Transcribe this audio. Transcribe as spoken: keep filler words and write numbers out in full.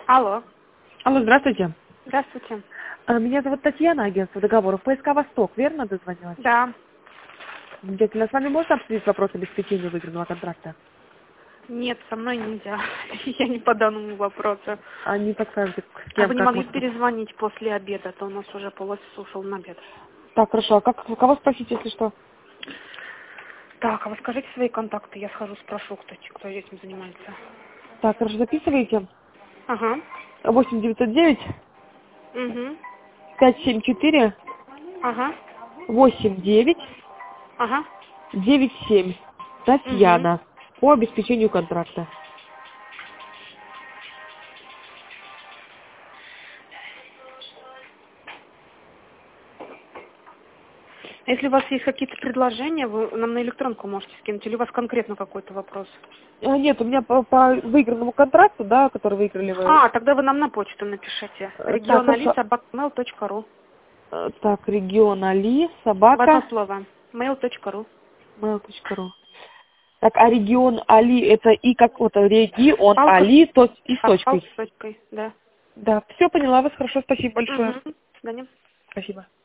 Алло. Алло, здравствуйте. Здравствуйте. А, Меня зовут Татьяна, агентство договоров П С К «Восток», верно дозвонилась? Да. Замечательно. С вами можно обсудить вопрос обеспечения выигранного контракта? Нет, со мной нельзя. Я не по данному вопросу. А не подскажете, с А кем, вы не как могли можно? перезвонить после обеда, то у нас уже полофис ушел на обед. Так, хорошо. А как, кого спросить, если что? Так, а вы скажите свои контакты, я схожу, спрошу, кто, кто этим занимается. Так, хорошо, записываете. Ага. восемь девятьсот девять Угу. пять семь четыре Ага. восемь девять Ага. девять семь. Угу. Татьяна. По обеспечению контракта. Если у вас есть какие-то предложения, вы нам на электронку можете скинуть, или у вас конкретно какой-то вопрос? А, нет, у меня по, по выигранному контракту, да, который выиграли вы. А, тогда вы нам на почту напишите. Э, Так, регионали хорошо. собака мэйл точка ру. Э, Так, регион Али, В одно собака, слово. мэйл точка ру. mail точка ру. Так, а регион Али, это и как вот регион Палка Али, то и с с палка точкой. с точкой, да. Да, все поняла вас, хорошо, спасибо большое. Угу. До свидания. Спасибо.